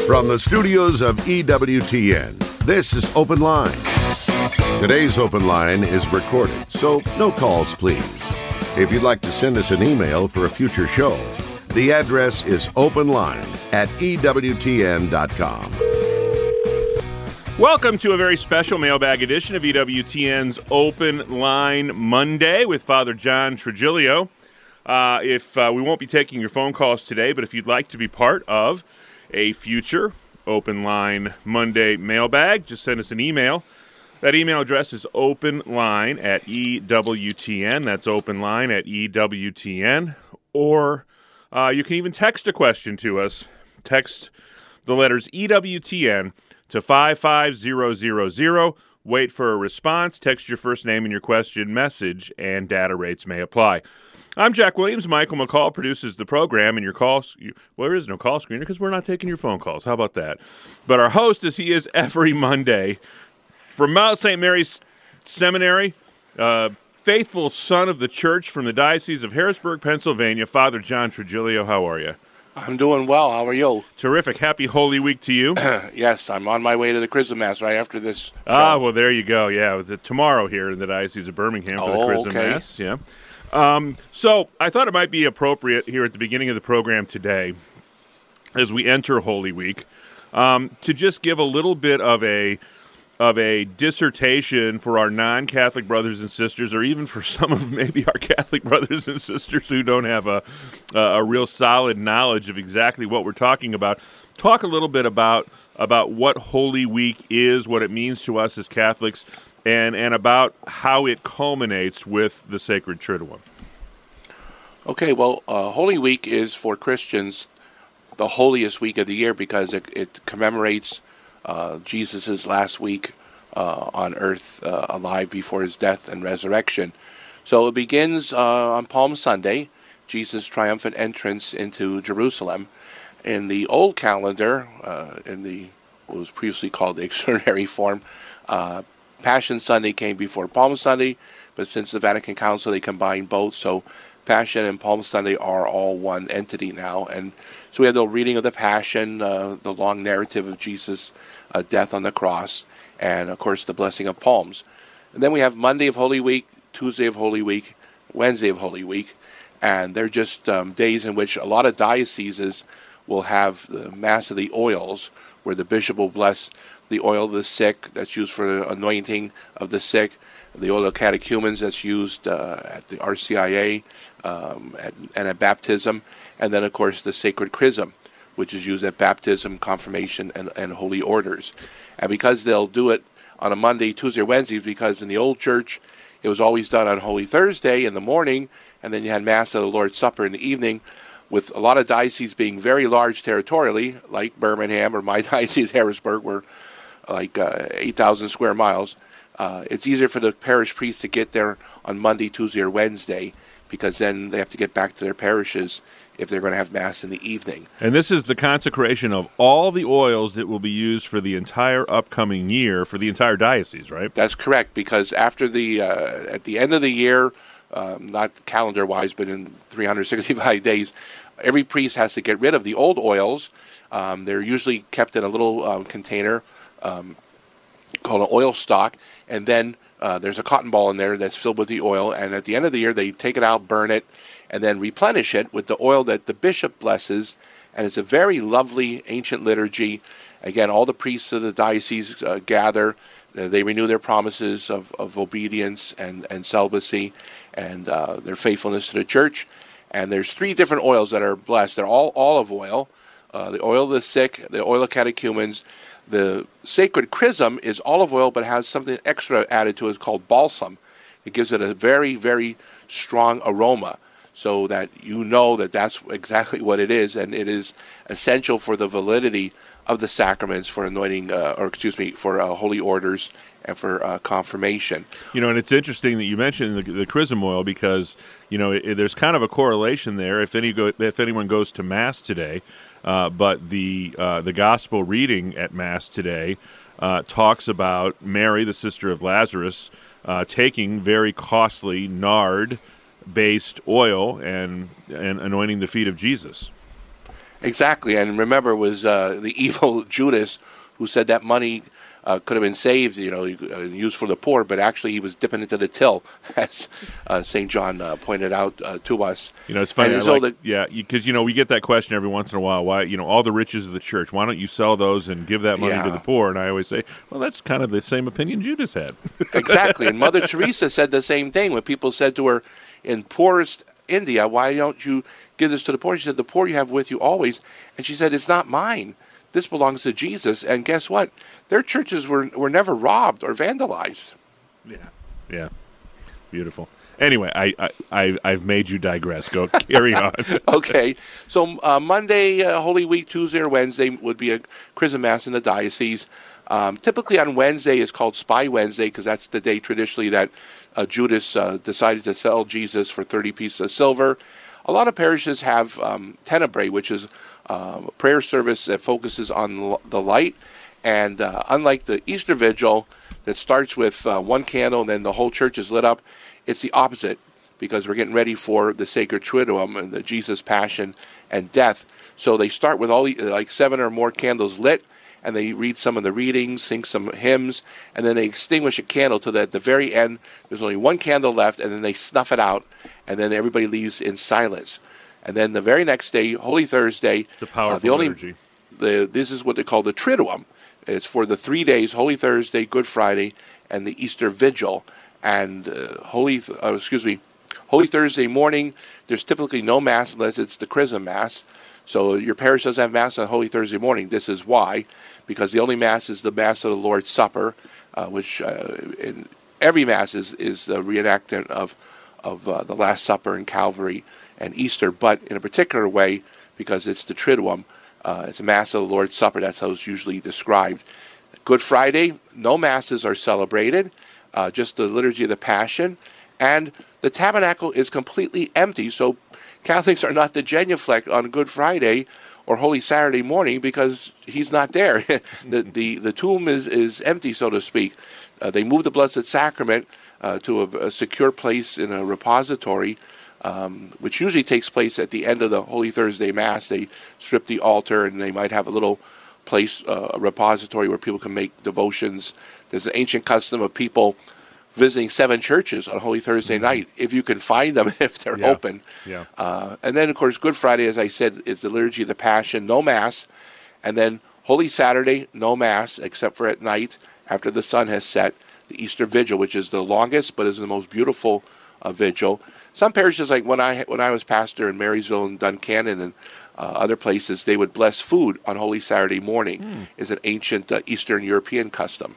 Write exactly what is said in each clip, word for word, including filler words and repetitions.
From the studios of E W T N, this is Open Line. Today's Open Line is recorded, so no calls, please. If you'd like to send us an email for a future show, the address is openline at E W T N dot com. Welcome to a very special mailbag edition of E W T N's Open Line Monday with Father John Trigilio. Uh, if uh, we won't be taking your phone calls today, but if you'd like to be part of a future Open Line Monday mailbag, just send us an email. That email address is openline at E W T N. That's openline at E W T N. Or uh, you can even text a question to us. Text the letters E W T N to five five zero zero zero. Wait for a response. Text your first name and your question message, and data rates may apply. I'm Jack Williams. Michael McCall produces the program, and your calls, well, there is no call screener because we're not taking your phone calls. How about that? But our host, as he is every Monday, from Mount Saint Mary's Seminary, uh, faithful son of the church from the Diocese of Harrisburg, Pennsylvania, Father John Trigilio. How are you? I'm doing well. How are you? Terrific. Happy Holy Week to you. Yes, I'm on my way to the Chrism Mass right after this show. Ah, well, there you go. Yeah, it was tomorrow here in the Diocese of Birmingham for oh, the Chrism okay. Mass. Yeah. Um, so I thought it might be appropriate here at the beginning of the program today, as we enter Holy Week, um, to just give a little bit of a of a dissertation for our non-Catholic brothers and sisters, or even for some of maybe our Catholic brothers and sisters who don't have a a real solid knowledge of exactly what we're talking about. Talk a little bit about about what Holy Week is, what it means to us as Catholics, and and about how it culminates with the Sacred Triduum. Okay, well, uh, Holy Week is for Christians the holiest week of the year because it, it commemorates uh, Jesus' last week uh, on earth, uh, alive before his death and resurrection. So it begins uh, on Palm Sunday, Jesus' triumphant entrance into Jerusalem. In the old calendar, uh, in the what was previously called the extraordinary form, uh, Passion Sunday came before Palm Sunday, but since the Vatican Council, they combined both, so Passion and Palm Sunday are all one entity now. And so we have the reading of the Passion, uh, the long narrative of Jesus' uh, death on the cross, and, of course, the blessing of palms. And then we have Monday of Holy Week, Tuesday of Holy Week, Wednesday of Holy Week, and they're just um, days in which a lot of dioceses will have the Mass of the Oils, where the bishop will bless the oil of the sick that's used for the anointing of the sick, the oil of catechumens that's used uh, at the R C I A um, at, and at baptism, and then, of course, the sacred chrism, which is used at baptism, confirmation, and, and holy orders. And because they'll do it on a Monday, Tuesday, or Wednesday, because in the old church it was always done on Holy Thursday in the morning, and then you had Mass of the Lord's Supper in the evening, with a lot of dioceses being very large territorially, like Birmingham or my diocese, Harrisburg, where like uh, eight thousand square miles, uh, it's easier for the parish priest to get there on Monday, Tuesday, or Wednesday, because then they have to get back to their parishes if they're going to have Mass in the evening. And this is the consecration of all the oils that will be used for the entire upcoming year, for the entire diocese, right? That's correct, because after the, uh, at the end of the year, um, not calendar-wise, but in three hundred sixty-five days, every priest has to get rid of the old oils. Um, they're usually kept in a little um, container, Um, called an oil stock, and then uh, there's a cotton ball in there that's filled with the oil, and at the end of the year they take it out, burn it, and then replenish it with the oil that the bishop blesses, and it's a very lovely ancient liturgy. Again, all the priests of the diocese uh, gather, uh, they renew their promises of, of obedience and, and celibacy, and uh, their faithfulness to the church, and there's three different oils that are blessed. They're all olive oil, uh, the oil of the sick, the oil of catechumens. The sacred chrism is olive oil, but has something extra added to it called balsam. It gives it a very, very strong aroma, so that you know that that's exactly what it is, and it is essential for the validity of the sacraments, for anointing, uh, or excuse me, for uh, holy orders and for uh, confirmation. You know, and it's interesting that you mentioned the, the chrism oil because, you know, it, it, there's kind of a correlation there. If any go, if anyone goes to Mass today, Uh, but the uh, the gospel reading at Mass today uh, talks about Mary, the sister of Lazarus, uh, taking very costly nard-based oil and and anointing the feet of Jesus. Exactly, and remember, it was uh, the evil Judas who said that money uh, could have been saved, you know, uh, used for the poor, but actually he was dipping into the till, as uh, Saint John uh, pointed out uh, to us. You know, it's funny. And I so like, the- yeah, because you know we get that question every once in a while. Why, you know, all the riches of the church? Why don't you sell those and give that money Yeah. to the poor? And I always say, well, that's kind of the same opinion Judas had. Exactly, and Mother Teresa said the same thing when people said to her, in poorest India, why don't you give this to the poor? She said, the poor you have with you always. And she said, it's not mine. This belongs to Jesus. And guess what? Their churches were were never robbed or vandalized. Yeah, yeah, beautiful. Anyway, I, I, I I've made you digress. Go carry on. Okay, so uh, Monday, uh, Holy Week, Tuesday or Wednesday would be a Chrism Mass in the diocese. Um, typically on Wednesday is called Spy Wednesday because that's the day traditionally that uh, Judas uh, decided to sell Jesus for thirty pieces of silver. A lot of parishes have um, Tenebrae, which is uh, a prayer service that focuses on l- the light. And uh, unlike the Easter Vigil that starts with uh, one candle and then the whole church is lit up, it's the opposite because we're getting ready for the Sacred Triduum and the Jesus Passion and Death. So they start with all the, like seven or more candles lit, and they read some of the readings, sing some hymns, and then they extinguish a candle so that at the very end there's only one candle left, and then they snuff it out, and then everybody leaves in silence. And then the very next day, Holy Thursday, It's a powerful uh, the only, liturgy. The, this is what they call the Triduum. It's for the three days, Holy Thursday, Good Friday, and the Easter Vigil. And uh, Holy, uh, excuse me, Holy Thursday morning, there's typically no Mass unless it's the Chrism Mass. So your parish doesn't have Mass on Holy Thursday morning. This is why, because the only Mass is the Mass of the Lord's Supper, uh, which uh, in every Mass is, is a reenactment of, of uh, the Last Supper and Calvary and Easter, but in a particular way, because it's the Triduum, uh, it's a Mass of the Lord's Supper. That's how it's usually described. Good Friday, no Masses are celebrated, uh, just the Liturgy of the Passion, and the tabernacle is completely empty, so Catholics are not to genuflect on Good Friday or Holy Saturday morning because he's not there. the, the the tomb is, is empty, so to speak. Uh, they move the Blessed Sacrament uh, to a, a secure place in a repository, um, which usually takes place at the end of the Holy Thursday Mass. They strip the altar, and they might have a little place, uh, a repository where people can make devotions. There's an ancient custom of people visiting seven churches on Holy Thursday mm-hmm. night, if you can find them, if they're yeah. open. Yeah. Uh, and then, of course, Good Friday, as I said, is the Liturgy of the Passion, no Mass. And then Holy Saturday, no Mass, except for at night, after the sun has set, the Easter Vigil, which is the longest, but is the most beautiful uh, vigil. Some parishes, like when I when I was pastor in Marysville and Duncannon and uh, other places, they would bless food on Holy Saturday morning. Mm. It's an ancient uh, Eastern European custom.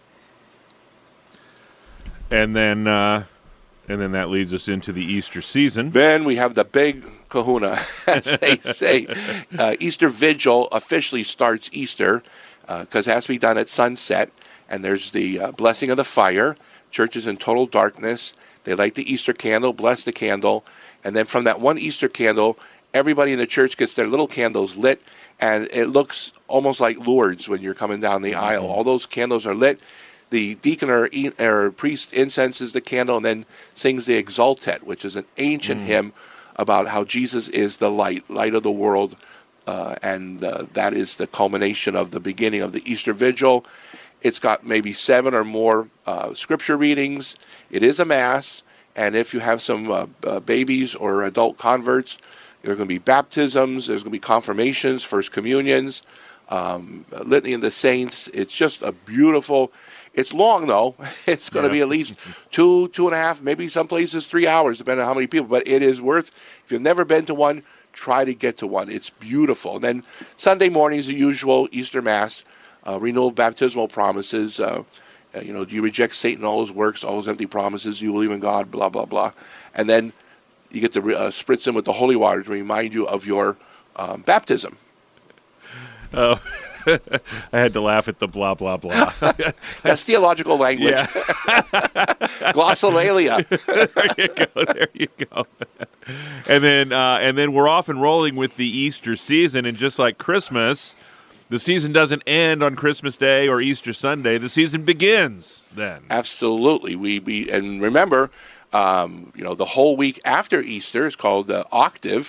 And then, uh, and then that leads us into the Easter season. Then we have the big kahuna, as they say. Uh, Easter Vigil officially starts Easter because uh, it has to be done at sunset. And there's the uh, blessing of the fire. Church is in total darkness. They light the Easter candle, bless the candle. And then from that one Easter candle, everybody in the church gets their little candles lit. And it looks almost like Lourdes when you're coming down the mm-hmm. aisle. All those candles are lit. The deacon or, or priest incenses the candle and then sings the Exultet, which is an ancient mm. hymn about how Jesus is the light, light of the world, uh, and uh, that is the culmination of the beginning of the Easter Vigil. It's got maybe seven or more uh, scripture readings. It is a Mass, and if you have some uh, uh, babies or adult converts, there are going to be baptisms, there's going to be confirmations, First Communions, um, Litany of the Saints. It's just a beautiful... It's long, though. It's going yeah. to be at least two, two and a half, maybe some places three hours, depending on how many people. But it is worth, if you've never been to one, try to get to one. It's beautiful. And then Sunday mornings, the usual Easter Mass, uh, renewal of baptismal promises. Uh, uh, you know, do you reject Satan, all his works, all his empty promises? Do you believe in God? Blah, blah, blah. And then you get to uh, spritz in with the holy water to remind you of your um, baptism. Oh. I had to laugh at the blah, blah, blah. That's theological language. Yeah. Glossolalia. There you go. There you go. And then, uh, and then we're off and rolling with the Easter season. And just like Christmas, the season doesn't end on Christmas Day or Easter Sunday. The season begins then. Absolutely. We be and remember, um, you know, the whole week after Easter is called the octave.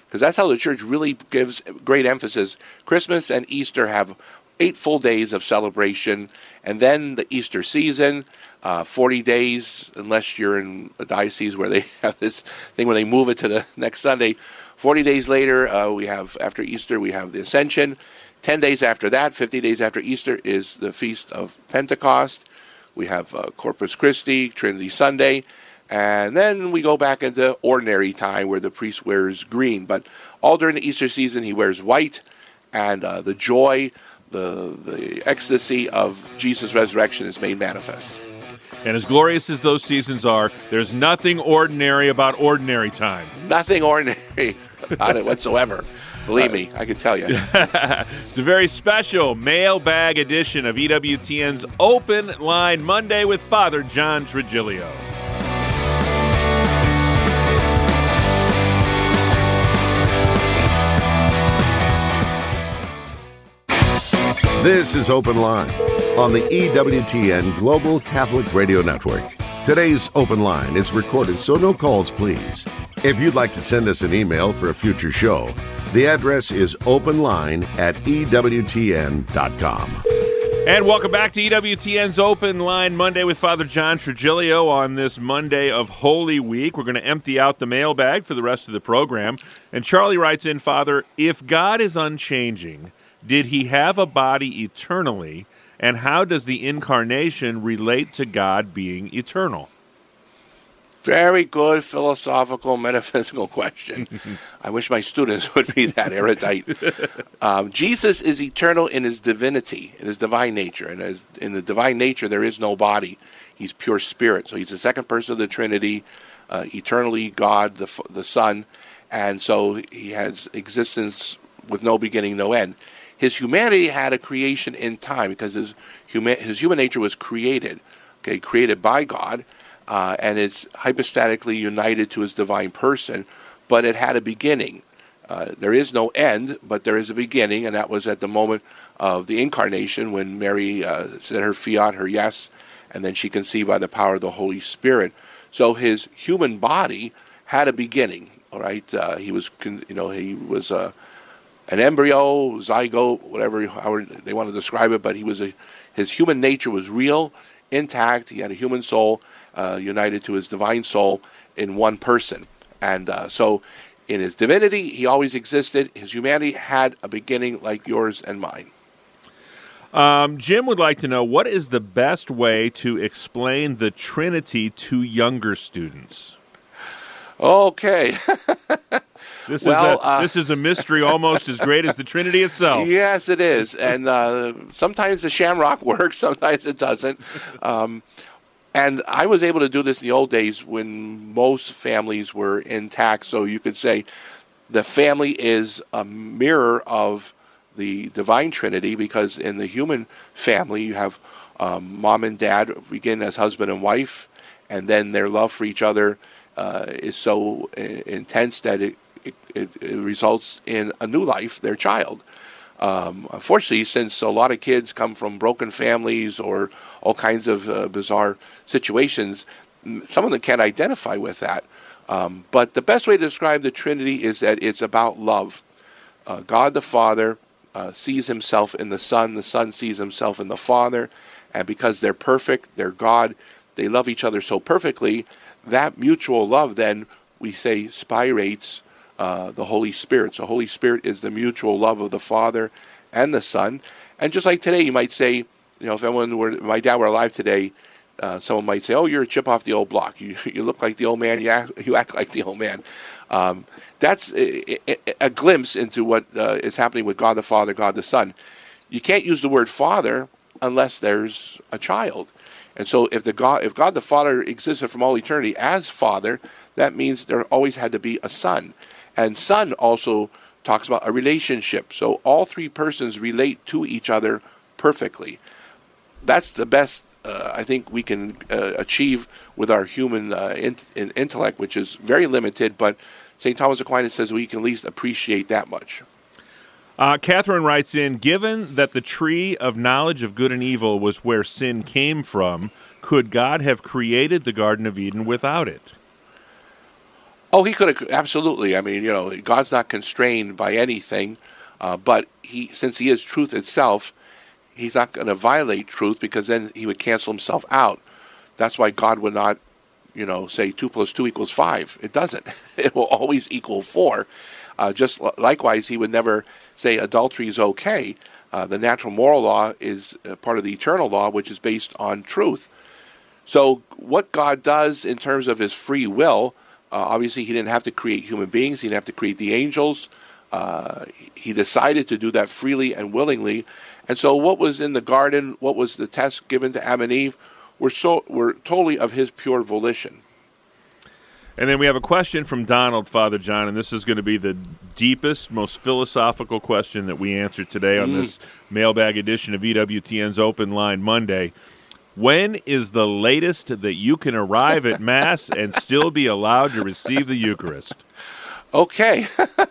because that's how the church really gives great emphasis. Christmas and Easter have eight full days of celebration, and then the Easter season, uh, forty days, unless you're in a diocese where they have this thing where they move it to the next Sunday. forty days later, uh, we have, after Easter, we have the Ascension. ten days after that, fifty days after Easter, is the Feast of Pentecost. We have uh, Corpus Christi, Trinity Sunday, and then we go back into ordinary time where the priest wears green. But all during the Easter season, he wears white, and uh, the joy, the the ecstasy of Jesus' resurrection is made manifest. And as glorious as those seasons are, there's nothing ordinary about ordinary time. Nothing ordinary about it whatsoever. Believe me, I can tell you. It's a very special mailbag edition of E W T N's Open Line Monday with Father John Trigilio. This is Open Line on the E W T N Global Catholic Radio Network. Today's Open Line is recorded, so no calls, please. If you'd like to send us an email for a future show, the address is openline at E W T N dot com. And welcome back to E W T N's Open Line Monday with Father John Trigilio on this Monday of Holy Week. We're going to empty out the mailbag for the rest of the program. And Charlie writes in, Father, if God is unchanging, did he have a body eternally, and how does the incarnation relate to God being eternal? Very good philosophical, metaphysical question. I wish my students would be that erudite. Um, Jesus is eternal in his divinity, in his divine nature. And as, in the divine nature, there is no body. He's pure spirit. So he's the second person of the Trinity, uh, eternally God, the, the Son. And so he has existence with no beginning, no end. His humanity had a creation in time because his human, his human nature was created, okay, created by God. Uh, and it's hypostatically united to his divine person, but it had a beginning. Uh, there is no end, but there is a beginning, and that was at the moment of the incarnation when Mary uh, said her fiat, her yes, and then she conceived by the power of the Holy Spirit. So his human body had a beginning. All right, uh, he was, you know, he was uh, an embryo, zygote, whatever however they want to describe it, but he was a, his human nature was real, intact. He had a human soul. Uh, united to his divine soul in one person. And uh, so in his divinity, he always existed. His humanity had a beginning like yours and mine. Um, Jim would like to know, what is the best way to explain the Trinity to younger students? Okay. This, well, is a, uh, this is a mystery almost as great as the Trinity itself. Yes, it is. And uh, sometimes the shamrock works, sometimes it doesn't. Um And I was able to do this in the old days when most families were intact. So you could say the family is a mirror of the divine Trinity, because in the human family you have um, mom and dad begin as husband and wife, and then their love for each other uh, is so uh, intense that it, it, it, it results in a new life, their child. Um, unfortunately, since a lot of kids come from broken families or all kinds of uh, bizarre situations, some of them can't identify with that. Um, but the best way to describe the Trinity is that it's about love. Uh, God the Father uh, sees himself in the Son. The Son sees himself in the Father. And because they're perfect, they're God, they love each other so perfectly, that mutual love then, we say, spirates Uh, the Holy Spirit. So Holy Spirit is the mutual love of the Father and the Son. And just like today, you might say, you know, if anyone were, my dad were alive today, uh, someone might say, oh, you're a chip off the old block. You you look like the old man. You act, you act like the old man. Um, that's a, a, a glimpse into what uh, is happening with God the Father, God the Son. You can't use the word Father unless there's a child. And so if the God, if God the Father existed from all eternity as Father, that means there always had to be a Son. And Son also talks about a relationship. So all three persons relate to each other perfectly. That's the best, uh, I think, we can uh, achieve with our human uh, in, in intellect, which is very limited. But Saint Thomas Aquinas says we can at least appreciate that much. Uh, Catherine writes in, given that the tree of knowledge of good and evil was where sin came from, could God have created the Garden of Eden without it? Oh, he could have, absolutely. I mean, you know, God's not constrained by anything, uh, but he, since he is truth itself, he's not going to violate truth, because then he would cancel himself out. That's why God would not, you know, say two plus two equals five. It doesn't. It will always equal four. Uh, just likewise, he would never say adultery is okay. Uh, the natural moral law is part of the eternal law, which is based on truth. So what God does in terms of his free will, uh, obviously he didn't have to create human beings. He didn't have to create the angels. Uh, he decided to do that freely and willingly. And so what was in the garden, what was the test given to Adam and Eve, were, so, were totally of his pure volition. And then we have a question from Donald, Father John, and this is going to be the deepest, most philosophical question that we answer today on mm. this mailbag edition of E W T N's Open Line Monday. When is the latest that you can arrive at Mass and still be allowed to receive the Eucharist? Okay.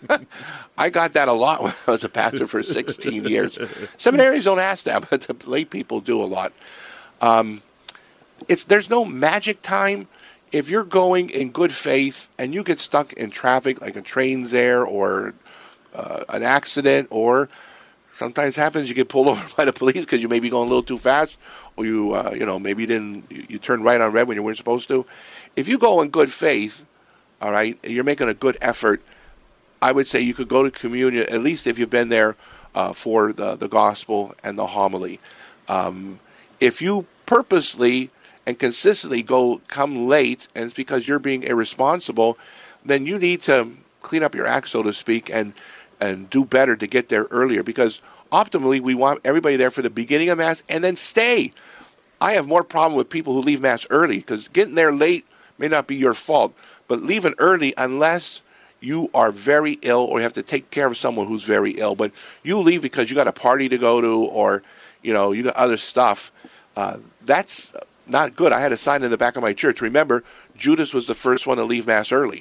I got that a lot when I was a pastor for sixteen years. Seminaries don't ask that, but the lay people do a lot. Um, it's there's no magic time. If you're going in good faith and you get stuck in traffic, like a train's there or uh, an accident, or sometimes happens you get pulled over by the police because you may be going a little too fast, or you uh, you know maybe you didn't you, you turned right on red when you weren't supposed to. If you go in good faith, all right, you're making a good effort, I would say you could go to communion, at least if you've been there uh, for the, the gospel and the homily. Um, if you purposely and consistently go come late, and it's because you're being irresponsible, then you need to clean up your act, so to speak, and and do better to get there earlier, because optimally we want everybody there for the beginning of Mass and then stay. I have more problem with people who leave Mass early, because getting there late may not be your fault, but leaving early unless you are very ill or you have to take care of someone who's very ill. But you leave because you got a party to go to, or you know you got other stuff. Uh, that's not good. I had a sign in the back of my church. Remember, Judas was the first one to leave Mass early.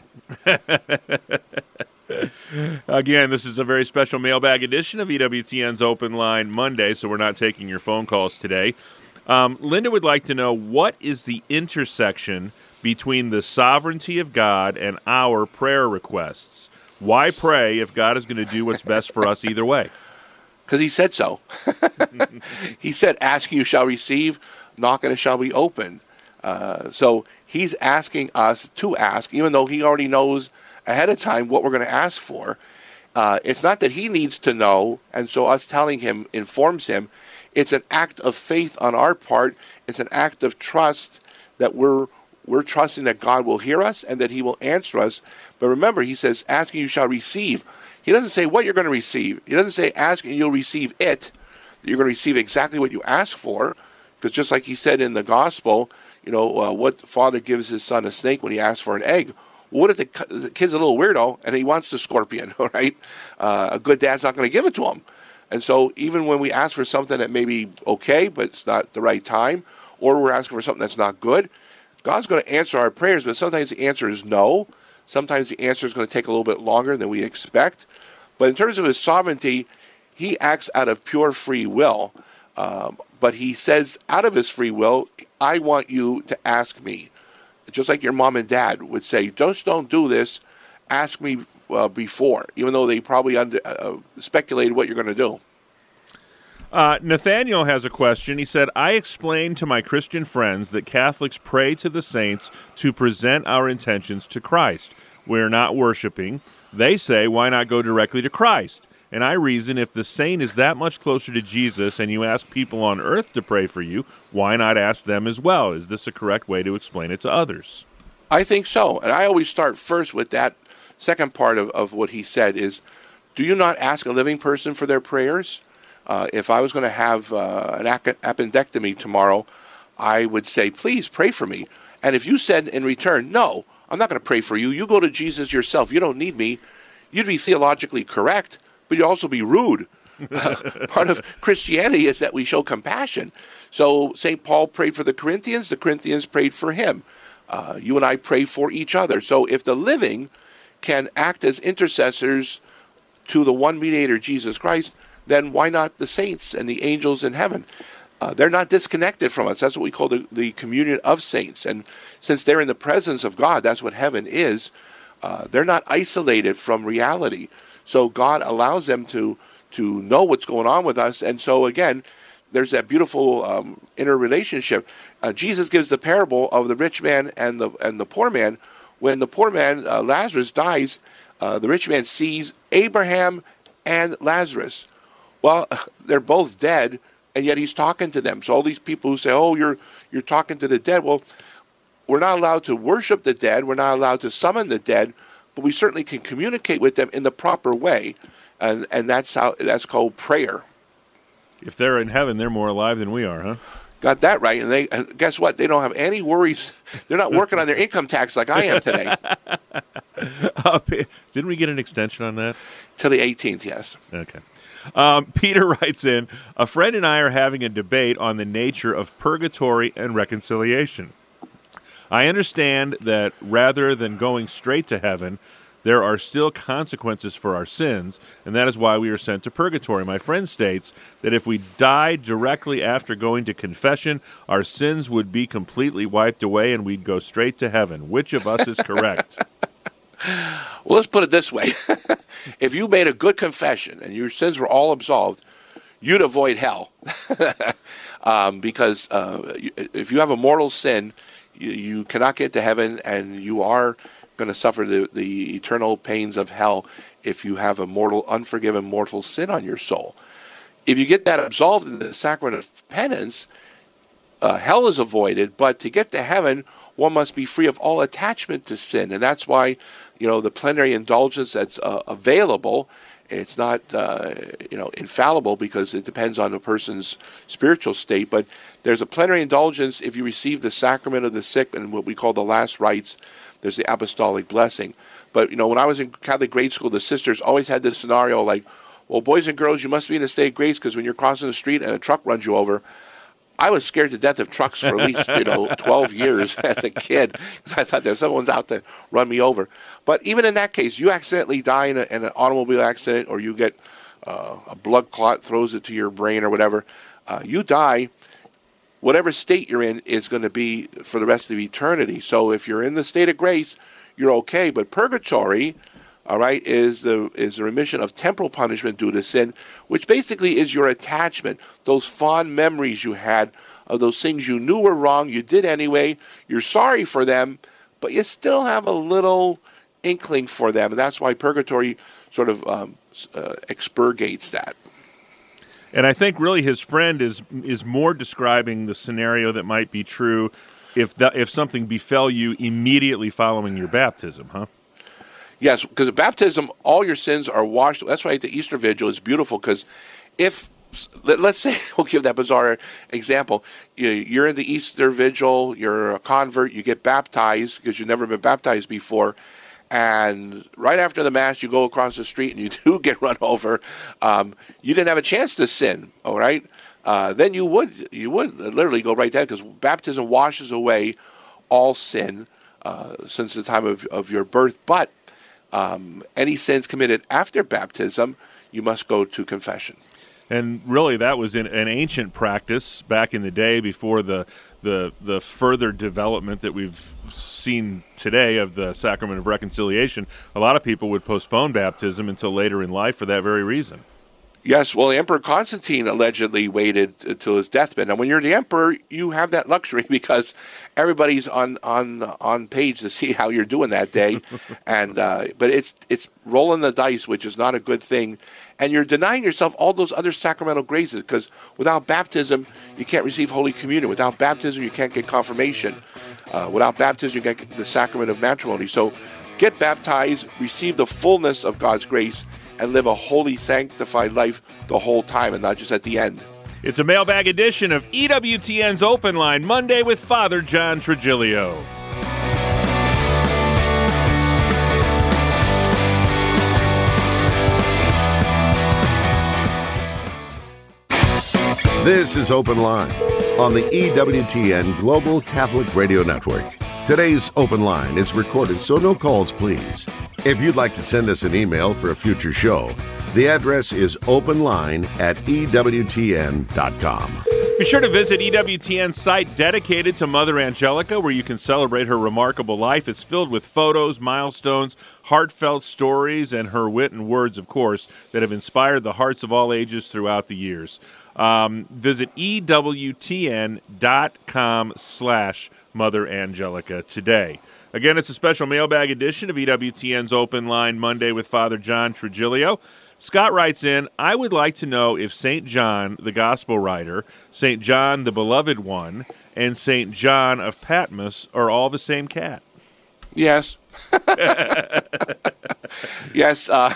Again, this is a very special mailbag edition of E W T N's Open Line Monday, so we're not taking your phone calls today. Um, Linda would like to know, what is the intersection between the sovereignty of God and our prayer requests? Why pray if God is going to do what's best for us either way? Because he said so. He said, asking you shall receive, knocking it shall be opened. Uh, so he's asking us to ask, even though he already knows ahead of time what we're going to ask for. Uh, it's not that he needs to know, and so us telling him informs him. It's an act of faith on our part. It's an act of trust that we're we're trusting that God will hear us and that he will answer us. But remember, he says, asking you shall receive. He doesn't say what you're going to receive. He doesn't say ask and you'll receive it. You're going to receive exactly what you ask for. Because just like he said in the gospel, you know, uh, what father gives his son a snake when he asks for an egg? Well, what if the, the kid's a little weirdo and he wants the scorpion, all right? Uh, a good dad's not going to give it to him. And so even when we ask for something that may be okay, but it's not the right time, or we're asking for something that's not good, God's going to answer our prayers, but sometimes the answer is no. Sometimes the answer is going to take a little bit longer than we expect. But in terms of his sovereignty, he acts out of pure free will. Um, but he says out of his free will, I want you to ask me. Just like your mom and dad would say, just don't do this, ask me uh, before, even though they probably under, uh, speculated what you're going to do. Uh, Nathaniel has a question. He said, I explained to my Christian friends that Catholics pray to the saints to present our intentions to Christ. We're not worshiping. They say, why not go directly to Christ? And I reason, if the saint is that much closer to Jesus and you ask people on earth to pray for you, why not ask them as well? Is this a correct way to explain it to others? I think so. And I always start first with that second part of, of what he said is, do you not ask a living person for their prayers? Uh, if I was going to have uh, an appendectomy tomorrow, I would say, please pray for me. And if you said in return, no, I'm not going to pray for you, you go to Jesus yourself, you don't need me, you'd be theologically correct, but you'd also be rude. Uh, part of Christianity is that we show compassion. So Saint Paul prayed for the Corinthians, the Corinthians prayed for him. Uh, you and I pray for each other. So if the living can act as intercessors to the one mediator, Jesus Christ, then why not the saints and the angels in heaven? Uh, they're not disconnected from us. That's what we call the, the communion of saints. And since they're in the presence of God, that's what heaven is. uh, they're not isolated from reality. So God allows them to to know what's going on with us. And so again, there's that beautiful um, interrelationship. Uh, Jesus gives the parable of the rich man and the and the poor man. When the poor man, uh, Lazarus, dies, uh, the rich man sees Abraham and Lazarus. Well, they're both dead, and yet he's talking to them. So all these people who say, oh, you're you're talking to the dead. Well, we're not allowed to worship the dead. We're not allowed to summon the dead, but we certainly can communicate with them in the proper way. And and that's how that's called prayer. If they're in heaven, they're more alive than we are, huh? Got that right. And they and guess what? They don't have any worries. They're not working on their income tax like I am today. uh, didn't we get an extension on that? Till the eighteenth, yes. Okay. Um, Peter writes in, a friend and I are having a debate on the nature of purgatory and reconciliation. I understand that rather than going straight to heaven, there are still consequences for our sins, and that is why we are sent to purgatory. My friend states that if we died directly after going to confession, our sins would be completely wiped away and we'd go straight to heaven. Which of us is correct? Well, let's put it this way. If you made a good confession and your sins were all absolved, you'd avoid hell. um, because uh, if you have a mortal sin, you, you cannot get to heaven, and you are going to suffer the, the eternal pains of hell if you have a mortal, unforgiven mortal sin on your soul. If you get that absolved in the sacrament of penance, uh, hell is avoided, but to get to heaven, one must be free of all attachment to sin. And that's why, you know, the plenary indulgence that's uh, available, it's not, uh, you know, infallible because it depends on a person's spiritual state, but there's a plenary indulgence if you receive the sacrament of the sick and what we call the last rites. There's the apostolic blessing. But, you know, when I was in Catholic grade school, the sisters always had this scenario like, well, boys and girls, you must be in a state of grace because when you're crossing the street and a truck runs you over. I was scared to death of trucks for at least, you know, twelve years as a kid. I thought that someone's out to run me over. But even in that case, you accidentally die in, a, in an automobile accident, or you get uh, a blood clot throws it to your brain or whatever. Uh, you die. Whatever state you're in is going to be for the rest of eternity. So if you're in the state of grace, you're okay. But purgatory, all right, is the is the remission of temporal punishment due to sin, which basically is your attachment, those fond memories you had of those things you knew were wrong, you did anyway, you're sorry for them, but you still have a little inkling for them, and that's why purgatory sort of um, uh, expurgates that. And I think really his friend is is more describing the scenario that might be true if the, if something befell you immediately following your baptism, huh? Yes, because at baptism, all your sins are washed. That's why the Easter Vigil is beautiful, because if, let's say, we'll give that bizarre example, you're in the Easter Vigil, you're a convert, you get baptized because you've never been baptized before, and right after the Mass, you go across the street and you do get run over. Um, you didn't have a chance to sin, all right? Uh, then you would you would literally go right there, because baptism washes away all sin uh, since the time of, of your birth. But um, any sins committed after baptism, you must go to confession. And really, that was in an ancient practice back in the day before the the the further development that we've seen today of the sacrament of reconciliation. A lot of people would postpone baptism until later in life for that very reason. Yes, well, Emperor Constantine allegedly waited until his deathbed. And when you're the emperor, you have that luxury because everybody's on on on page to see how you're doing that day. and uh, but it's it's rolling the dice, which is not a good thing. And you're denying yourself all those other sacramental graces, because without baptism, you can't receive Holy Communion. Without baptism, you can't get confirmation. Uh, without baptism, you can't get the sacrament of matrimony. So get baptized, receive the fullness of God's grace, and live a holy, sanctified life the whole time and not just at the end. It's a mailbag edition of E W T N's Open Line Monday with Father John Trigilio. This is Open Line on the E W T N Global Catholic Radio Network. Today's Open Line is recorded, so no calls, please. If you'd like to send us an email for a future show, the address is openline at E W T N dot com. Be sure to visit E W T N's site dedicated to Mother Angelica, where you can celebrate her remarkable life. It's filled with photos, milestones, heartfelt stories, and her wit and words, of course, that have inspired the hearts of all ages throughout the years. Um, visit E W T N dot com slash Mother Angelica today. Again, it's a special mailbag edition of E W T N's Open Line Monday with Father John Trigilio. Scott writes in, I would like to know if Saint John, the Gospel writer, Saint John, the Beloved One, and Saint John of Patmos are all the same cat. Yes. yes. Uh,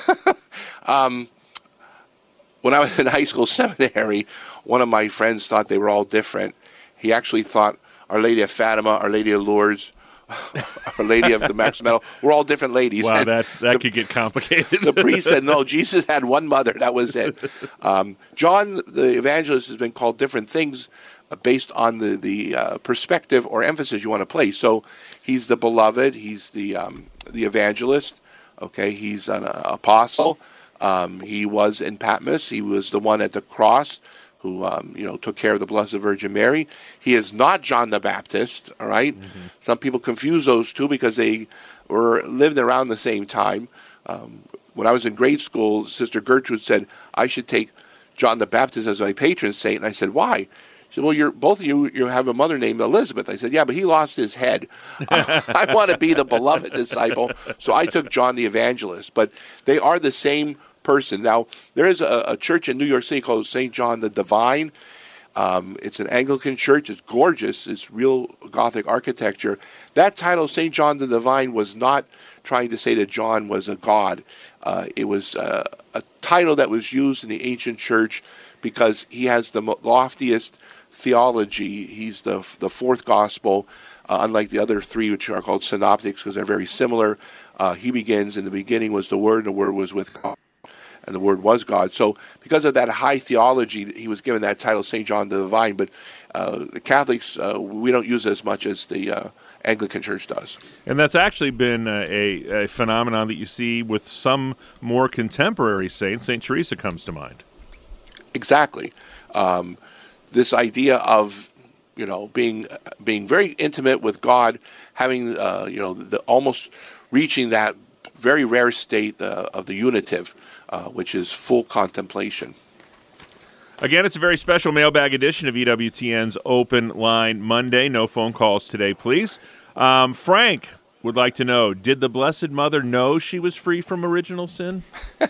um, when I was in high school seminary, one of my friends thought they were all different. He actually thought Our Lady of Fatima, Our Lady of Lourdes, Our Lady of the Max Medal, we're all different ladies. Wow, and that that the, could get complicated. The priest said, no, Jesus had one mother. That was it. Um, John the Evangelist has been called different things based on the, the uh, perspective or emphasis you want to place. So he's the beloved. He's the um, the evangelist. Okay, he's an uh, apostle. Um, he was in Patmos. He was the one at the cross who um, you know took care of the Blessed Virgin Mary. He is not John the Baptist. All right, mm-hmm. Some people confuse those two because they were lived around the same time. Um, when I was in grade school, Sister Gertrude said I should take John the Baptist as my patron saint, and I said, why? She said, well, you're both of you you have a mother named Elizabeth. I said, yeah, but he lost his head. I, I want to be the beloved disciple, so I took John the Evangelist. But they are the same person. Now, there is a, a church in New York City called Saint John the Divine. Um, it's an Anglican church. It's gorgeous. It's real Gothic architecture. That title, Saint John the Divine, was not trying to say that John was a god. Uh, it was uh, a title that was used in the ancient church because he has the loftiest theology. He's the the fourth gospel, uh, unlike the other three, which are called synoptics because they're very similar. Uh, he begins, in the beginning was the Word, and the Word was with God, and the Word was God. So because of that high theology, he was given that title, Saint John the Divine. But uh, the Catholics, uh, we don't use it as much as the uh, Anglican Church does. And that's actually been a, a, a phenomenon that you see with some more contemporary saints. Saint Teresa comes to mind. Exactly. Um, this idea of, you know, being being very intimate with God, having, uh, you know, the, almost reaching that very rare state uh, of the unitive, uh, which is full contemplation. Again, it's a very special mailbag edition of E W T N's Open Line Monday. No phone calls today, please. Um, Frank would like to know, did the Blessed Mother know she was free from original sin?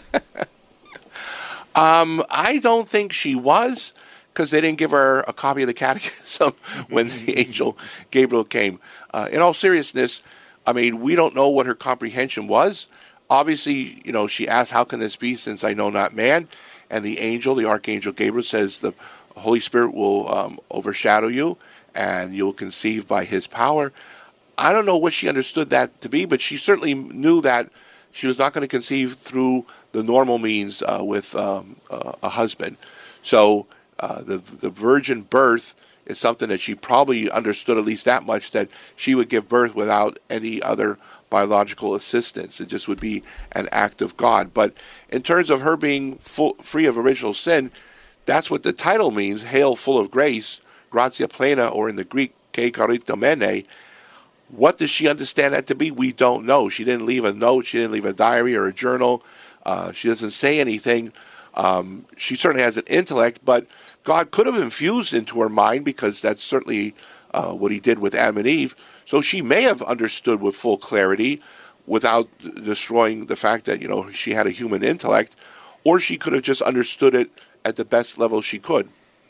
um, I don't think she was, because they didn't give her a copy of the Catechism when the angel Gabriel came. Uh, in all seriousness, I mean, we don't know what her comprehension was. Obviously, you know, she asked, how can this be since I know not man? And the angel, the Archangel Gabriel, says the Holy Spirit will um, overshadow you and you'll conceive by his power. I don't know what she understood that to be, but she certainly knew that she was not going to conceive through the normal means uh, with um, uh, a husband. So uh, the the virgin birth is something that she probably understood at least that much, that she would give birth without any other biological assistance. It just would be an act of God. But in terms of her being full, free of original sin, that's what the title means, Hail full of grace, gratia plena, or in the Greek, ke charitomene. What does she understand that to be? We don't know. She didn't leave a note. She didn't leave a diary or a journal. Uh, she doesn't say anything. Um, she certainly has an intellect, but God could have infused into her mind, because that's certainly uh, what he did with Adam and Eve. So she may have understood with full clarity without destroying the fact that, you know, she had a human intellect, or she could have just understood it at the best level she could.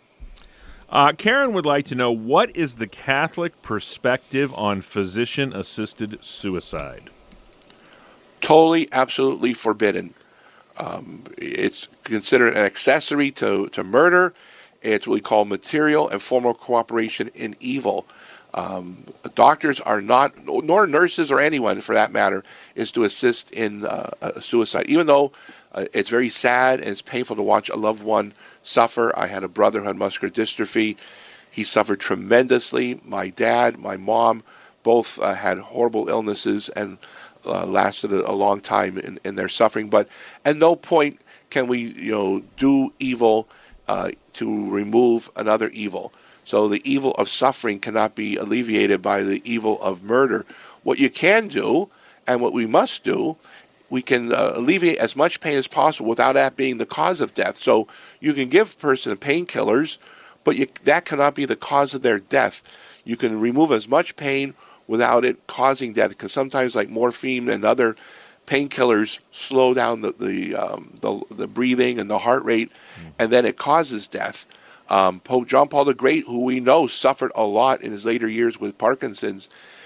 Uh, Karen would like to know, what is the Catholic perspective on physician-assisted suicide? Totally, absolutely forbidden. Um, it's considered an accessory to, to murder. It's what we call material and formal cooperation in evil. Um, doctors are not, nor nurses or anyone for that matter, is to assist in uh, a suicide. Even though uh, it's very sad and it's painful to watch a loved one suffer. I had a brother who had muscular dystrophy. He suffered tremendously. My dad, my mom, both uh, had horrible illnesses and uh, lasted a, a long time in, in their suffering. But at no point can we, you know, do evil uh, to remove another evil. So the evil of suffering cannot be alleviated by the evil of murder. What you can do, and what we must do, we can uh, alleviate as much pain as possible without that being the cause of death. So you can give a person painkillers, but you, that cannot be the cause of their death. You can remove as much pain without it causing death, because sometimes, like morphine and other painkillers, slow down the the, um, the the breathing and the heart rate, and then it causes death. Um, Pope John Paul the Great, who we know suffered a lot in his later years with Parkinson's,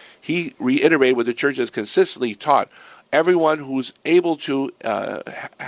he reiterated what the Church has consistently taught. Everyone who's able to uh,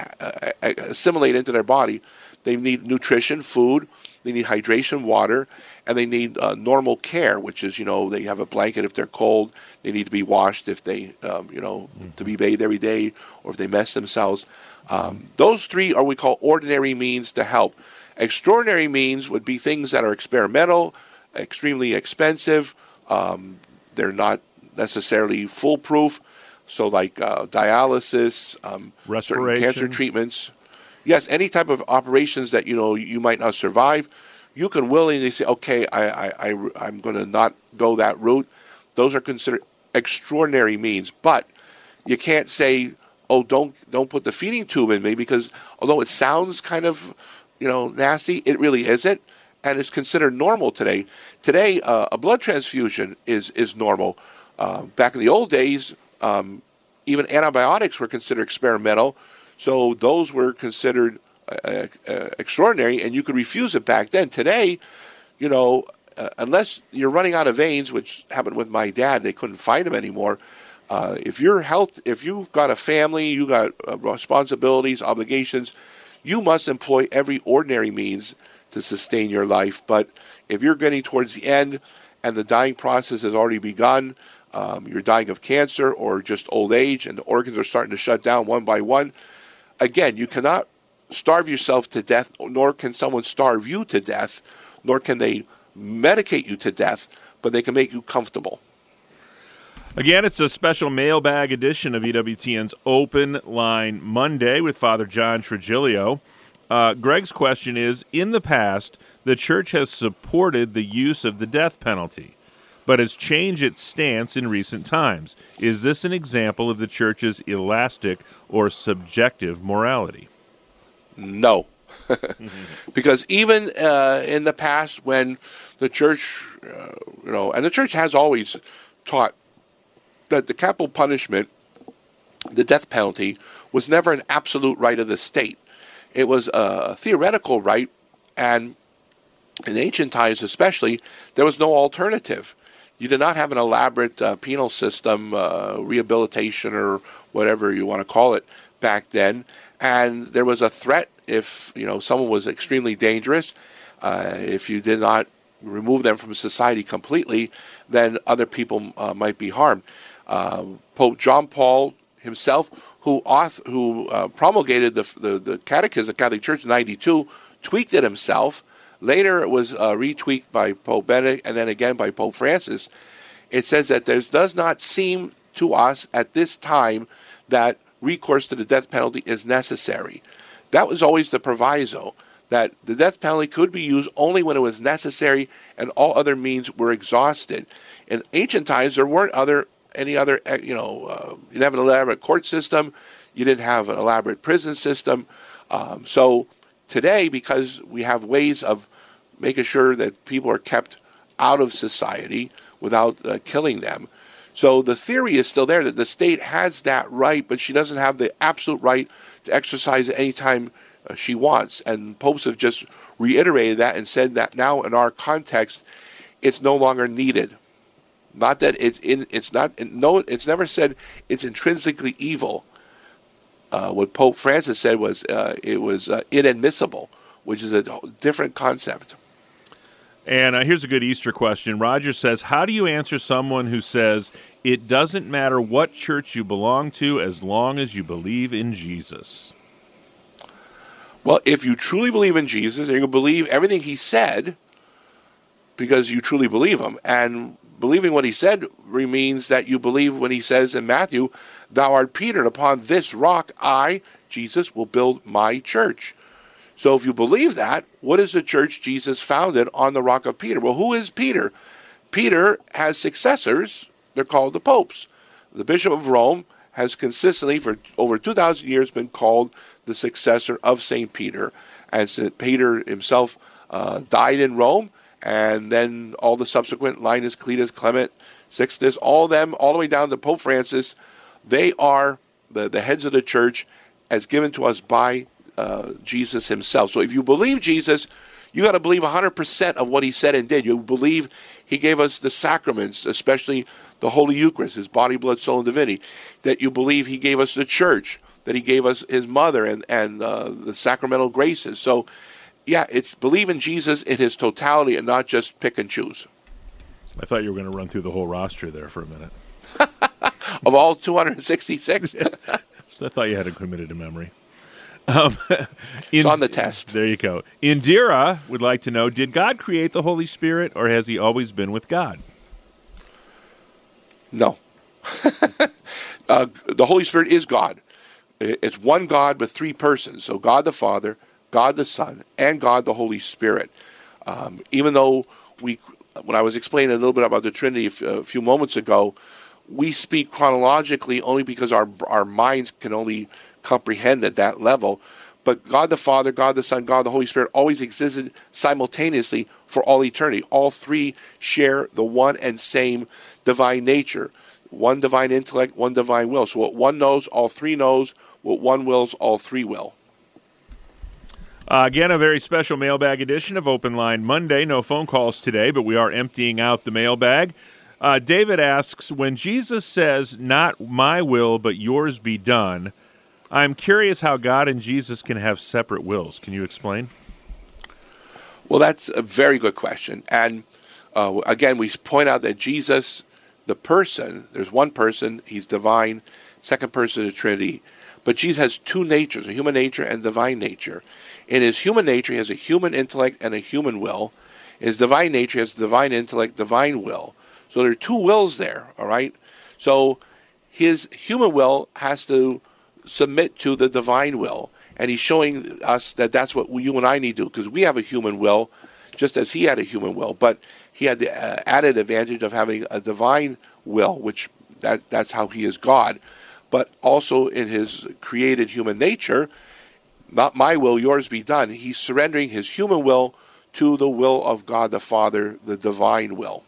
assimilate into their body, they need nutrition, food, they need hydration, water, and they need uh, normal care, which is, you know, they have a blanket if they're cold, they need to be washed if they, um, you know, mm-hmm. to be bathed every day, or if they mess themselves. Um, those three are what we call ordinary means to help. Extraordinary means would be things that are experimental, extremely expensive. Um, they're not necessarily foolproof. So like uh, dialysis, um, certain cancer treatments. Yes, any type of operations that, you know, you might not survive, you can willingly say, okay, I, I, I, I'm going to not go that route. Those are considered extraordinary means. But you can't say, oh, don't don't put the feeding tube in me, because although it sounds kind of, you know, nasty, it really isn't, and it's considered normal today. Today, uh, a blood transfusion is is normal. Uh, back in the old days, um, even antibiotics were considered experimental, so those were considered uh, uh, extraordinary, and you could refuse it back then. Today, you know, uh, unless you're running out of veins, which happened with my dad, they couldn't find them anymore. Uh, if your health, if you've got a family, you got uh, responsibilities, obligations, you must employ every ordinary means to sustain your life. But if you're getting towards the end and the dying process has already begun, um, you're dying of cancer or just old age, and the organs are starting to shut down one by one, again, you cannot starve yourself to death, nor can someone starve you to death, nor can they medicate you to death, but they can make you comfortable. Again, it's a special mailbag edition of E W T N's Open Line Monday with Father John Trigilio. Uh, Greg's question is, in the past, the Church has supported the use of the death penalty, but has changed its stance in recent times. Is this an example of the Church's elastic or subjective morality? No. Because even uh, in the past, when the Church, uh, you know, and the Church has always taught that the capital punishment, the death penalty, was never an absolute right of the state. It was a theoretical right, and in ancient times especially, there was no alternative. You did not have an elaborate uh, penal system, uh, rehabilitation, or whatever you want to call it back then, and there was a threat if, you know, someone was extremely dangerous. Uh, if you did not remove them from society completely, then other people uh, might be harmed. Uh, Pope John Paul himself, who author, who uh, promulgated the, the the Catechism of the Catholic Church in ninety-two, tweaked it himself. Later, it was uh, retweaked by Pope Benedict, and then again by Pope Francis. It says that there does not seem to us at this time that recourse to the death penalty is necessary. That was always the proviso, that the death penalty could be used only when it was necessary and all other means were exhausted. In ancient times, there weren't other any other, you know, uh, you didn't have an elaborate court system, you didn't have an elaborate prison system. Um, so today, because we have ways of making sure that people are kept out of society without uh, killing them, so the theory is still there that the state has that right, but she doesn't have the absolute right to exercise it anytime uh, she wants. And popes have just reiterated that and said that now in our context, it's no longer needed. Not that it's in, it's not, no, it's never said it's intrinsically evil. Uh, what Pope Francis said was uh, it was uh, inadmissible, which is a different concept. And uh, here's a good Easter question. Roger says, how do you answer someone who says it doesn't matter what church you belong to as long as you believe in Jesus? Well, if you truly believe in Jesus, and you believe everything he said because you truly believe him, and believing what he said means that you believe when he says in Matthew, thou art Peter, and upon this rock I, Jesus, will build my church. So if you believe that, what is the church Jesus founded on the rock of Peter? Well, who is Peter? Peter has successors. They're called the popes. The Bishop of Rome has consistently, for over two thousand years, been called the successor of Saint Peter. And Saint Peter himself uh, died in Rome, and then all the subsequent, Linus, Cletus, Clement, Sixtus, all of them, all the way down to Pope Francis, they are the, the heads of the church as given to us by uh, Jesus himself. So if you believe Jesus, you got to believe one hundred percent of what he said and did. You believe he gave us the sacraments, especially the Holy Eucharist, his body, blood, soul, and divinity. That you believe he gave us the church, that he gave us his mother and, and uh, the sacramental graces. So, yeah, it's believe in Jesus in his totality and not just pick and choose. I thought you were going to run through the whole roster there for a minute. Of all two hundred sixty-six? I thought you had it committed to memory. Um, it's on the test. There you go. Indira would like to know, did God create the Holy Spirit, or has he always been with God? No. uh, the Holy Spirit is God. It's one God but three persons. So God the Father, God the Son, and God the Holy Spirit. Um, even though we, when I was explaining a little bit about the Trinity a, f- a few moments ago, we speak chronologically only because our our minds can only comprehend at that level. But God the Father, God the Son, God the Holy Spirit always existed simultaneously for all eternity. All three share the one and same divine nature. One divine intellect, one divine will. So what one knows, all three knows. What one wills, all three will. Uh, again, a very special mailbag edition of Open Line Monday. No phone calls today, but we are emptying out the mailbag. Uh, David asks, when Jesus says, not my will, but yours be done, I'm curious how God and Jesus can have separate wills. Can you explain? Well, that's a very good question. And uh, again, we point out that Jesus, the person, there's one person, he's divine, second person of the Trinity. But Jesus has two natures, a human nature and divine nature. In his human nature, he has a human intellect and a human will. In his divine nature, he has divine intellect, divine will. So there are two wills there, all right? So his human will has to submit to the divine will. And he's showing us that that's what you and I need to do, because we have a human will, just as he had a human will. But he had the uh, added advantage of having a divine will, which that that's how he is God. But also in his created human nature, not my will, yours be done. He's surrendering his human will to the will of God the Father, the divine will.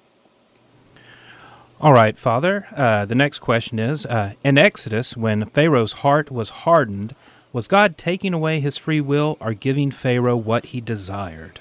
All right, Father. Uh, the next question is, uh, in Exodus, when Pharaoh's heart was hardened, was God taking away his free will or giving Pharaoh what he desired?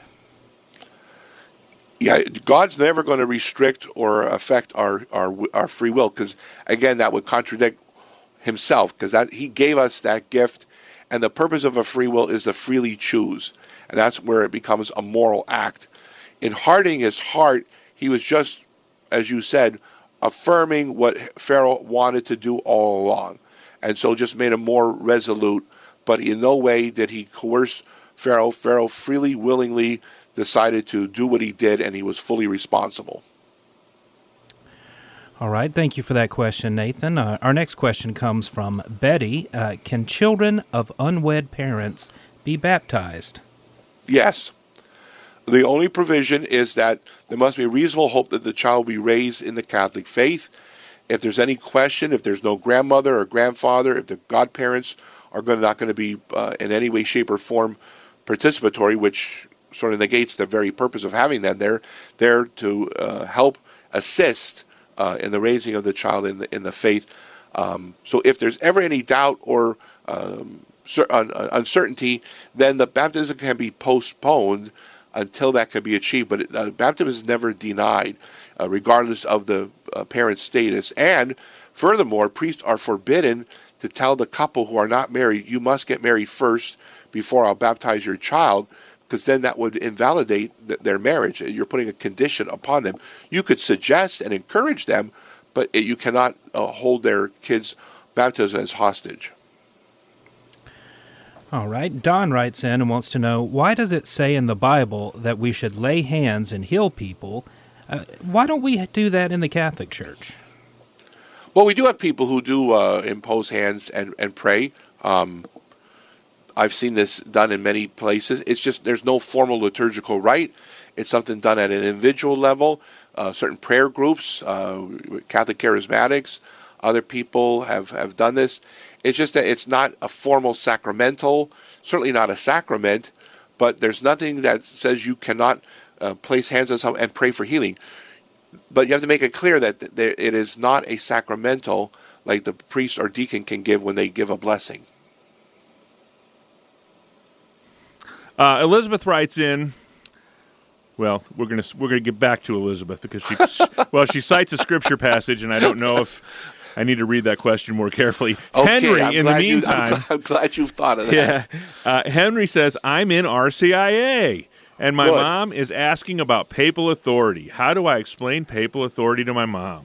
Yeah, God's never going to restrict or affect our our, our free will, because, again, that would contradict himself, because that he gave us that gift, and the purpose of a free will is to freely choose, and that's where it becomes a moral act. In hardening his heart, he was just, as you said, affirming what Pharaoh wanted to do all along, and so just made him more resolute. But in no way did he coerce Pharaoh. Pharaoh freely, willingly decided to do what he did, and he was fully responsible. All right, thank you for that question, Nathan. Uh, our next question comes from Betty. Uh, can children of unwed parents be baptized? Yes. The only provision is that there must be a reasonable hope that the child will be raised in the Catholic faith. If there's any question, if there's no grandmother or grandfather, if the godparents are going to, not going to be uh, in any way, shape, or form participatory, which sort of negates the very purpose of having them there, there to uh, help assist uh, in the raising of the child in the, in the faith. Um, so if there's ever any doubt or um, uncertainty, then the baptism can be postponed until that can be achieved. But uh, baptism is never denied, uh, regardless of the uh, parent's status. And furthermore, priests are forbidden to tell the couple who are not married, you must get married first before I'll baptize your child, because then that would invalidate th- their marriage. You're putting a condition upon them. You could suggest and encourage them, but it, you cannot uh, hold their kids' baptism as hostage. All right. Don writes in and wants to know, why does it say in the Bible that we should lay hands and heal people? Uh, why don't we do that in the Catholic Church? Well, we do have people who do uh, impose hands and, and pray. Um, I've seen this done in many places. It's just there's no formal liturgical rite. It's something done at an individual level. Uh, certain prayer groups, uh, Catholic Charismatics, other people have, have done this. It's just that it's not a formal sacramental, certainly not a sacrament, but there's nothing that says you cannot uh, place hands on someone and pray for healing. But you have to make it clear that th- it is not a sacramental like the priest or deacon can give when they give a blessing. Uh, Elizabeth writes in. Well, we're gonna we're gonna get back to Elizabeth because she well she cites a scripture passage, and I don't know if I need to read that question more carefully. Okay, Henry, I'm in the glad you- meantime, I'm, glad, I'm glad you've thought of that. yeah, uh, Henry says I'm in R C I A, and my Good. mom is asking about papal authority. How do I explain papal authority to my mom?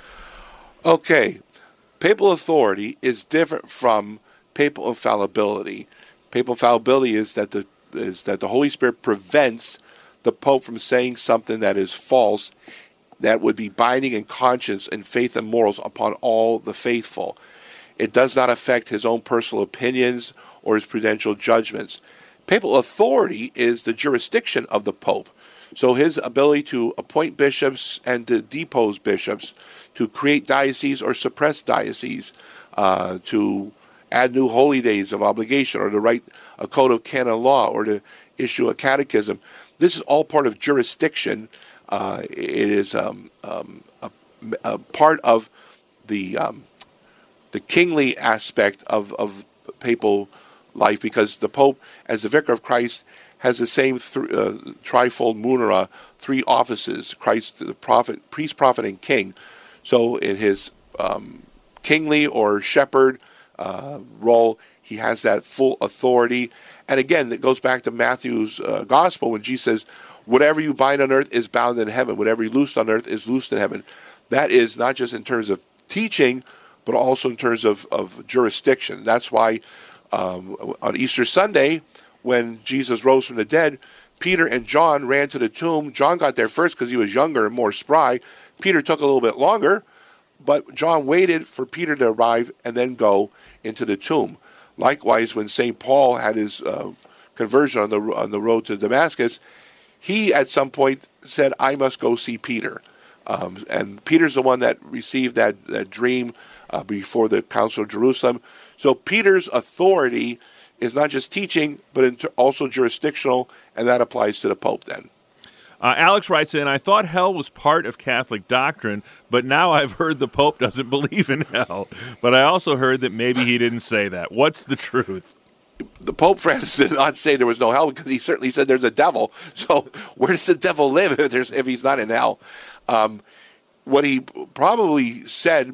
Okay, papal authority is different from papal infallibility. Papal infallibility is that the is that the Holy Spirit prevents the Pope from saying something that is false, that would be binding in conscience and faith and morals upon all the faithful. It does not affect his own personal opinions or his prudential judgments. Papal authority is the jurisdiction of the Pope. So his ability to appoint bishops and to depose bishops, to create dioceses or suppress dioceses, uh, to add new holy days of obligation, or to write a code of canon law, or to issue a catechism. This is all part of jurisdiction. Uh, it is um, um, a, a part of the um, the kingly aspect of, of papal life, because the Pope, as the Vicar of Christ, has the same th- uh, trifold munera, three offices: Christ, the prophet, priest, prophet, and king. So in his um, kingly or shepherd uh, role, he has that full authority. And again, it goes back to Matthew's uh, gospel when Jesus says, whatever you bind on earth is bound in heaven. Whatever you loose on earth is loosed in heaven. That is not just in terms of teaching, but also in terms of, of jurisdiction. That's why um, on Easter Sunday, when Jesus rose from the dead, Peter and John ran to the tomb. John got there first because he was younger and more spry. Peter took a little bit longer, but John waited for Peter to arrive and then go into the tomb. Likewise, when Saint Paul had his uh, conversion on the on the road to Damascus, he at some point said, I must go see Peter. Um, and Peter's the one that received that, that dream uh, before the Council of Jerusalem. So Peter's authority is not just teaching, but also jurisdictional, and that applies to the Pope then. Uh, Alex writes in, I thought hell was part of Catholic doctrine, but now I've heard the Pope doesn't believe in hell. But I also heard that maybe he didn't say that. What's the truth? The Pope Francis did not say there was no hell, because he certainly said there's a devil. So where does the devil live if, there's, if he's not in hell? Um, what he probably said,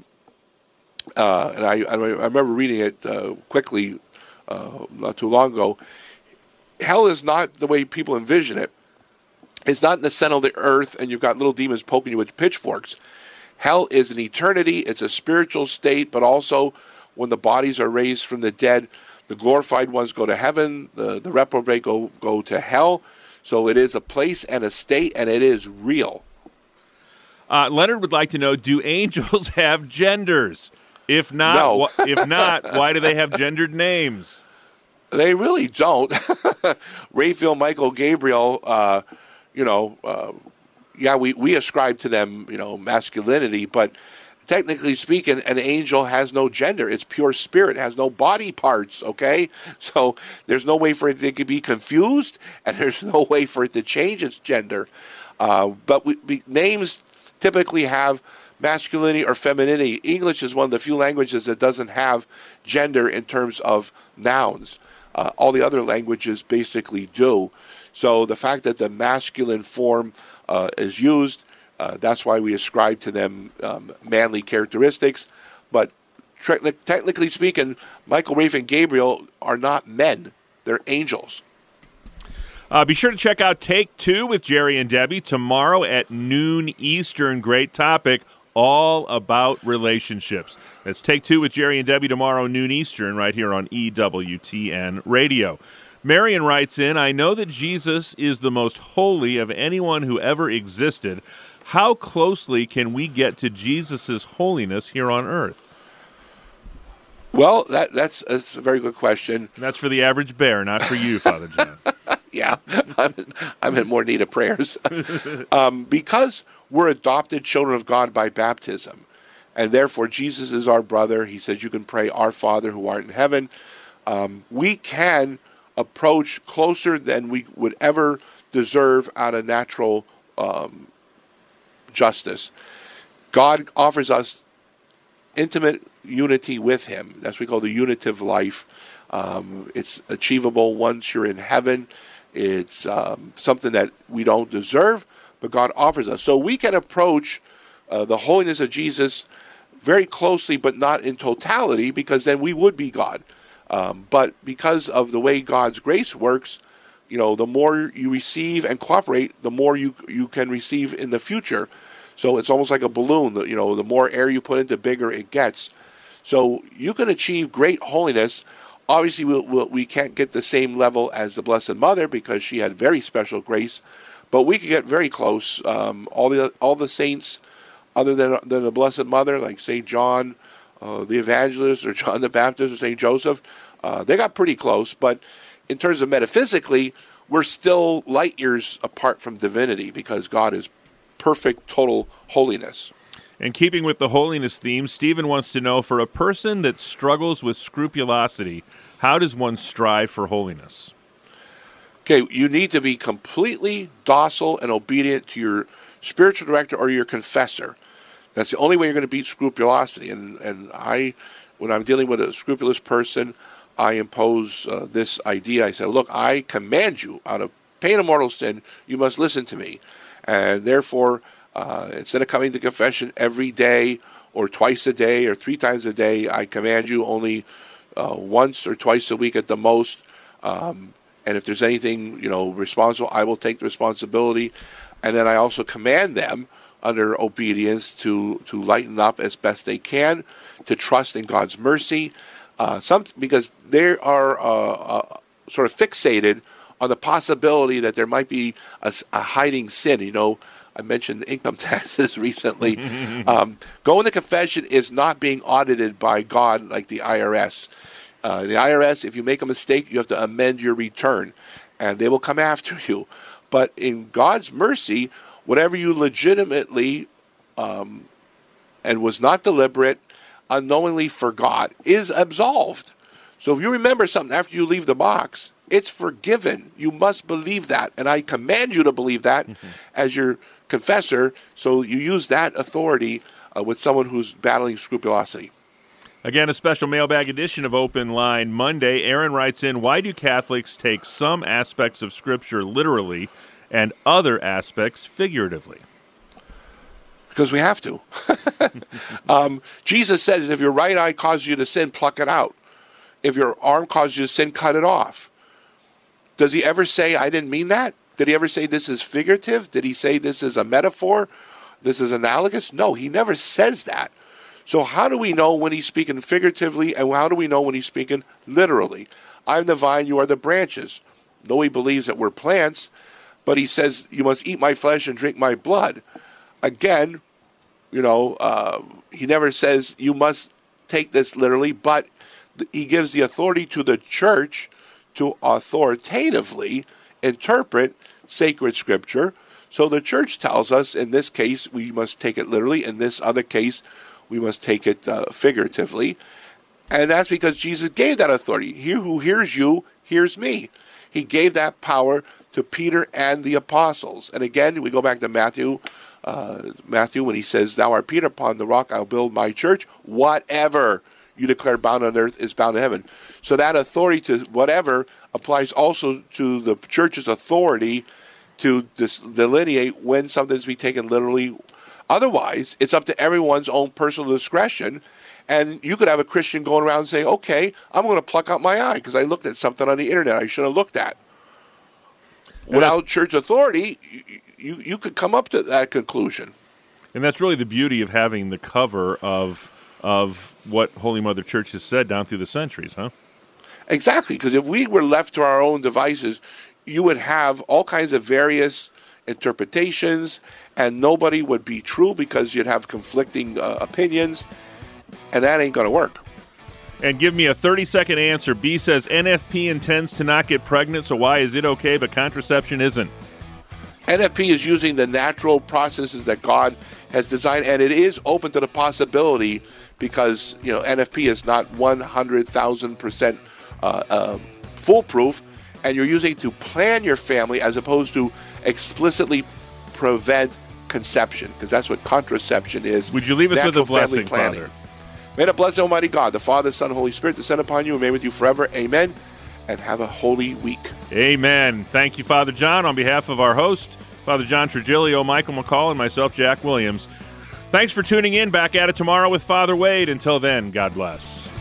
uh, and I, I remember reading it uh, quickly uh, not too long ago, hell is not the way people envision it. It's not in the center of the earth and you've got little demons poking you with pitchforks. Hell is an eternity. It's a spiritual state, but also when the bodies are raised from the dead, the glorified ones go to heaven, the, the reprobate go, go to hell. So it is a place and a state, and it is real. Uh, Leonard would like to know, do angels have genders? If not, No. wh- if not, why do they have gendered names? They really don't. Raphael, Michael, Gabriel, uh, you know, uh, yeah, we, we ascribe to them, you know, masculinity, but technically speaking, an angel has no gender. It's pure spirit, it has no body parts, okay? So there's no way for it to be confused, and there's no way for it to change its gender. Uh, but we, we, names typically have masculinity or femininity. English is one of the few languages that doesn't have gender in terms of nouns. Uh, all the other languages basically do. So the fact that the masculine form uh, is used, uh, that's why we ascribe to them um, manly characteristics. But tre- technically speaking, Michael, Raphael, and Gabriel are not men. They're angels. Uh, be sure to check out Take Two with Jerry and Debbie tomorrow at noon Eastern. Great topic, all about relationships. That's Take Two with Jerry and Debbie tomorrow, noon Eastern, right here on E W T N Radio. Marion writes in, I know that Jesus is the most holy of anyone who ever existed. How closely can we get to Jesus' holiness here on earth? Well, that, that's, that's a very good question. And that's for the average bear, not for you, Father John. Yeah, I'm, I'm in more need of prayers. um, because we're adopted children of God by baptism, and therefore Jesus is our brother. He says you can pray, Our Father who art in heaven. Um, we can approach closer than we would ever deserve out of natural um, justice. God offers us intimate unity with him. That's what we call the unitive life. Um, it's achievable once you're in heaven. It's um, something that we don't deserve, but God offers us. So we can approach uh, the holiness of Jesus very closely, but not in totality, because then we would be God. Um, but because of the way God's grace works, you know, the more you receive and cooperate, the more you you can receive in the future. So it's almost like a balloon. You know, the more air you put in, the bigger it gets. So you can achieve great holiness. Obviously, we'll, we'll, we can't get the same level as the Blessed Mother because she had very special grace, but we can get very close. Um, all the all the saints, other than than the Blessed Mother, like Saint John, uh, the Evangelist, or John the Baptist, or Saint Joseph, uh, they got pretty close. But in terms of metaphysically, we're still light years apart from divinity because God is perfect, total holiness. And keeping with the holiness theme, Stephen wants to know, for a person that struggles with scrupulosity, how does one strive for holiness? Okay, you need to be completely docile and obedient to your spiritual director or your confessor. That's the only way you're going to beat scrupulosity. And and I, when I'm dealing with a scrupulous person, I impose uh, this idea. I say, look, I command you out of pain of mortal sin, you must listen to me. And therefore, Uh, instead of coming to confession every day or twice a day or three times a day, I command you only uh, once or twice a week at the most. Um, and if there's anything, you know, responsible, I will take the responsibility. And then I also command them under obedience to, to lighten up as best they can, to trust in God's mercy. Uh, some because they are uh, uh, sort of fixated on the possibility that there might be a, a hiding sin, you know. I mentioned income taxes recently. um, going to confession is not being audited by God like the I R S. Uh, the I R S, if you make a mistake, you have to amend your return, and they will come after you. But in God's mercy, whatever you legitimately um, and was not deliberate, unknowingly forgot, is absolved. So if you remember something after you leave the box, it's forgiven. You must believe that, and I command you to believe that mm-hmm. as your confessor, so you use that authority uh, with someone who's battling scrupulosity. Again, a special mailbag edition of Open Line Monday. Aaron writes in, why do Catholics take some aspects of Scripture literally and other aspects figuratively? Because we have to. um, Jesus says, if your right eye causes you to sin, pluck it out. If your arm causes you to sin, cut it off. Does he ever say, I didn't mean that? Did he ever say this is figurative? Did he say this is a metaphor? This is analogous? No, he never says that. So how do we know when he's speaking figuratively, and how do we know when he's speaking literally? I'm the vine, you are the branches. Though he believes that we're plants, but he says, you must eat my flesh and drink my blood. Again, you know, uh, he never says you must take this literally, but he gives the authority to the church to authoritatively interpret sacred scripture. So the church tells us, in this case, we must take it literally. In this other case, we must take it uh, figuratively. And that's because Jesus gave that authority. He who hears you, hears me. He gave that power to Peter and the apostles. And again, we go back to Matthew, uh, Matthew when he says, thou art Peter, upon the rock I'll build my church. Whatever you declare bound on earth is bound in heaven. So that authority to whatever applies also to the church's authority to dis- delineate when something's to be taken literally. Otherwise, it's up to everyone's own personal discretion. And you could have a Christian going around saying, okay, I'm going to pluck out my eye because I looked at something on the internet I should have looked at. Without church authority, you, you, you could come up to that conclusion. And that's really the beauty of having the cover of of what Holy Mother Church has said down through the centuries, huh? Exactly, because if we were left to our own devices, you would have all kinds of various interpretations, and nobody would be true because you'd have conflicting uh, opinions, and that ain't going to work. and give me a thirty-second answer. B says N F P intends to not get pregnant, so why is it okay, but contraception isn't? N F P is using the natural processes that God has designed, and it is open to the possibility because, you know, N F P is not one hundred thousand percent uh, uh, foolproof, and you're using it to plan your family as opposed to explicitly prevent conception, because that's what contraception is. Would you leave us with a Natural family blessing, planning. Father? May the blessed Almighty God, the Father, Son, and Holy Spirit descend upon you and remain with you forever. Amen. And have a holy week. Amen. Thank you, Father John. On behalf of our host, Father John Trigilio, Michael McCall, and myself, Jack Williams, thanks for tuning in. Back at it tomorrow with Father Wade. Until then, God bless.